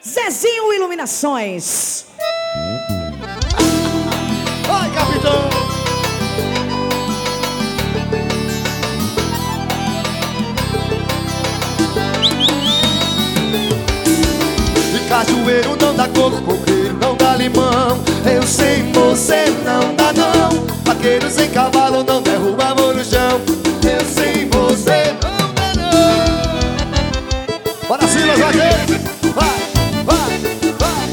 Zezinho Iluminações. Vai, capitão! De cajueiro não dá coco, coqueiro não dá limão. Eu sem você não dá não. Vaqueiro sem cavalo não derruba amor no chão. Eu sem você não dá não. Bora Silas, vaqueiro! Vai, vai, vai!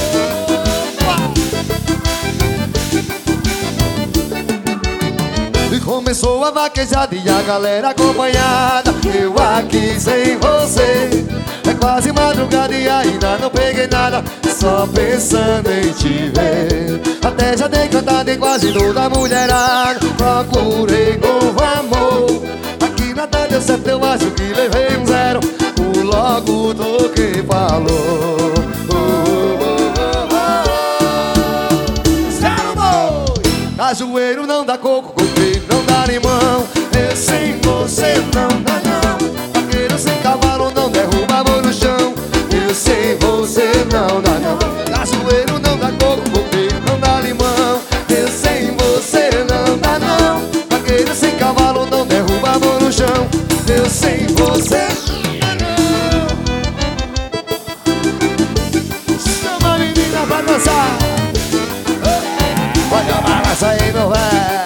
E começou a vaquejada e a galera acompanhada. Eu aqui sem você. É quase madrugada e ainda não peguei nada. Só pensando em te ver. Até já dei cantada em quase toda a mulherada. Procurei novo amor. Aqui nada deu certo, eu acho que levei um zero. O logo toquei falou. Zero boi! Cajueiro não dá coco, coqueiro não dá limão. Eu sem você não dá não. Vaqueiro sem cavalo não derruba amor no chão. Eu sem você não dá não. Cajueiro não dá coco, coqueiro não dá limão. Eu sem você não dá não. Vaqueiro sem cavalo não derruba amor no chão. Eu sem você não dá não. Chama a menina pra dançar. Olha a balança aí, meu véi.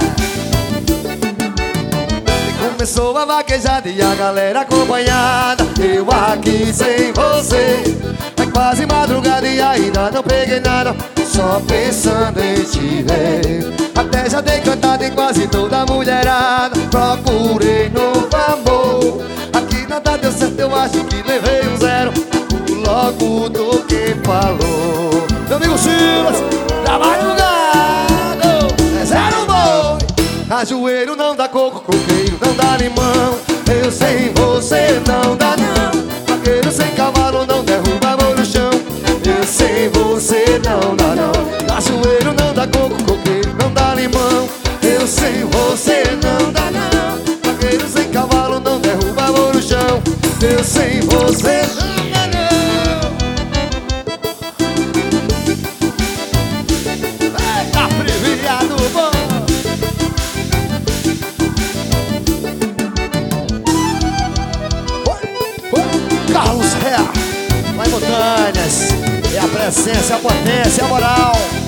Começou a vaquejada e a galera acompanhada. Eu aqui sem você. É quase madrugada e ainda não peguei nada. Só pensando em te ver. Até já dei cantada em quase toda a mulherada. Procurei novo amor. Aqui nada deu certo, eu acho que levei um zero. O logo do que falou. Meu amigo Silas, da madrugada é zero boi. Cajueiro não dá coco, coqueiro não dá limão. Eu sem você não dá não. Vaqueiro sem cavalo não derruba amor no chão. Eu sem você não dá não. Cajueiro não dá coco, coqueiro não dá limão. Eu sem você não dá não. Vaqueiro sem cavalo não derruba amor no chão. Eu sem você não dá não. Eita, priviado bom. Carlos Ré, lá em Montanhas. É a presença, a potência, a moral.